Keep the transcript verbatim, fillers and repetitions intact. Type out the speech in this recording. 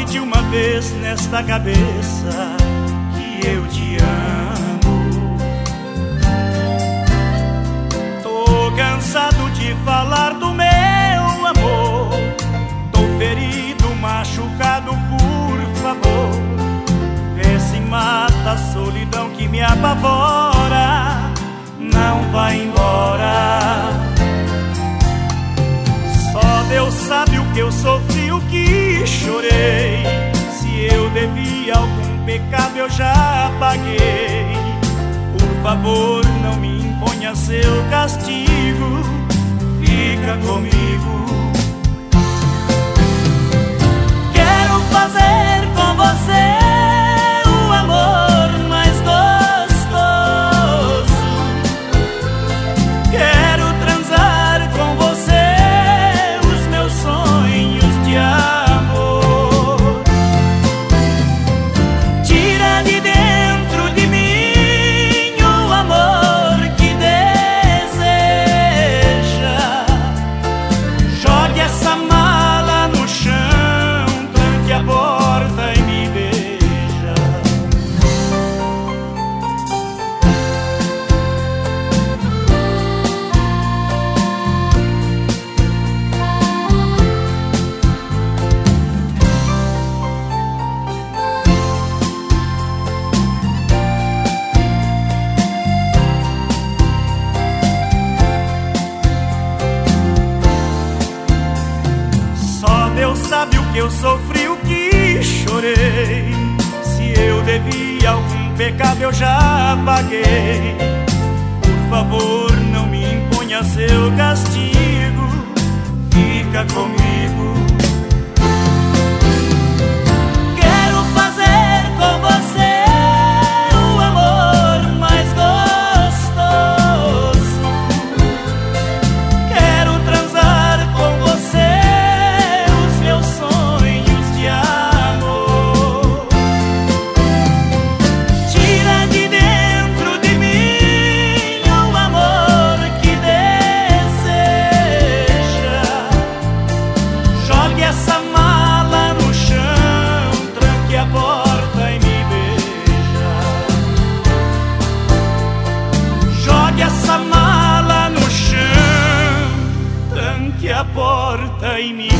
de uma vez nesta cabeça que eu te amo. Tô cansado de falar do meu amor. Tô ferido, machucado, por favor. Vê se mata a solidão que me apavora. Não vai embora. Só Deus sabe o que eu sofri, o que chorei. Se eu devia algum pecado eu já paguei. Por favor, não me imponha seu castigo. Fica comigo. Quero fazer com você o amor mais gostoso. Quero transar com você os meus sonhos de amor. Tira de dentro de mim o amor que deseja. Jogue essa mala no chão, tranque a porta e me beija. Só Deus sabe o que eu sofri, o que chorei. Se eu devia algum pecado eu já paguei. Por favor, não me imponha seu castigo. Fica comigo. Quero fazer com você o amor mais gostoso. Quero transar com você os meus sonhos de amor. Tira de dentro de mim o amor que deseja. Jogue essa mala no chão, tranque a porta e me beija. Jogue essa mala no chão, tranque a porta e me